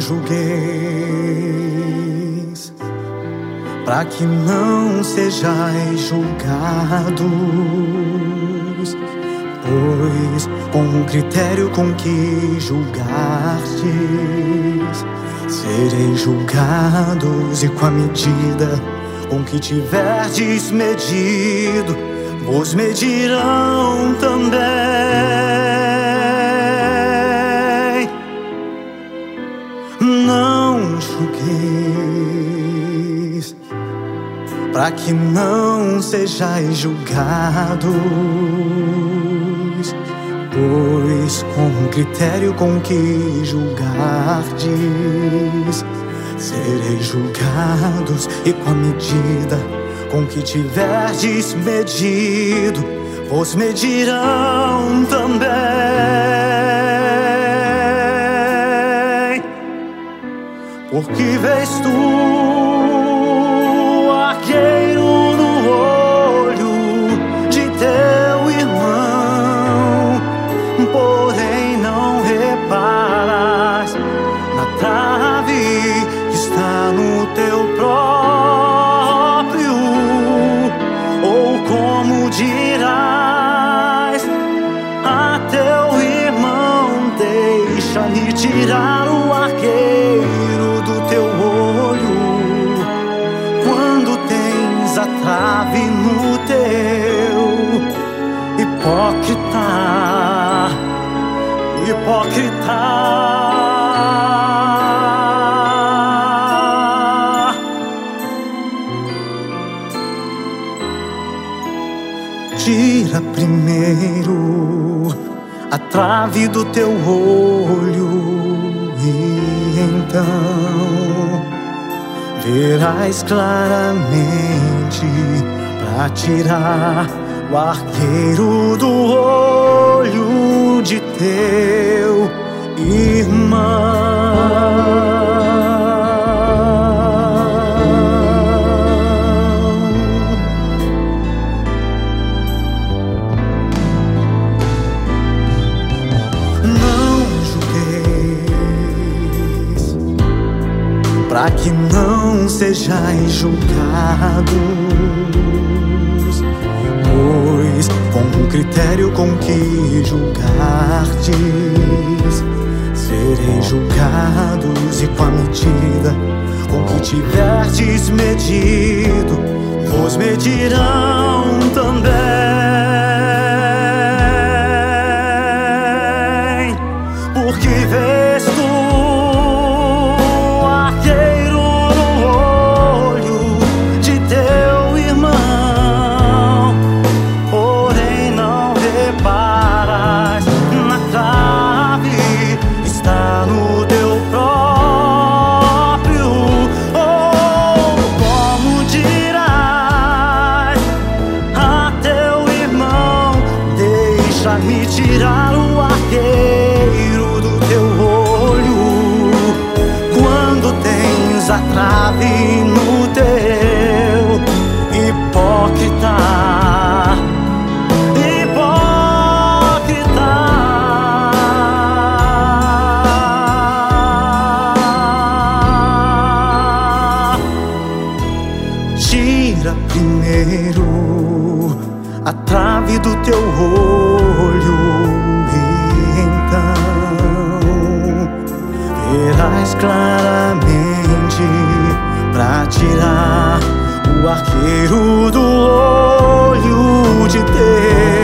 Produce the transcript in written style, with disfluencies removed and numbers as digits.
julgueis, para que não sejais julgados, pois com o critério com que julgastes, sereis julgados, e com a medida com que tiverdes medido, vos medirão também. Não julgueis, para que não sejais julgados, pois com o critério com que julgardes, sereis julgados, e com a medida com que tiverdes medido, vos medirão também. Porque vês tu o arqueiro no olho de teu irmão, porém não reparas na trave que está no teu próprio. Ou como dirás a teu irmão: deixa-me tirar o arqueiro do teu olho, quando tens a trave no teu. Hipócrita, hipócrita. Tira primeiro a trave do teu olho, e então verás claramente para tirar o arqueiro do olho de teu irmão. Para que não sejais julgados, pois com o critério com que julgardes, sereis julgados, e com a medida com que tiverdes medido, vos medirão também. Porque vês tu me tirar o arqueiro do teu olho, quando tens a trave no teu. Hipócrita, hipócrita. Tira primeiro a trave do teu olho, e então verás claramente para tirar o arqueiro do olho de Deus.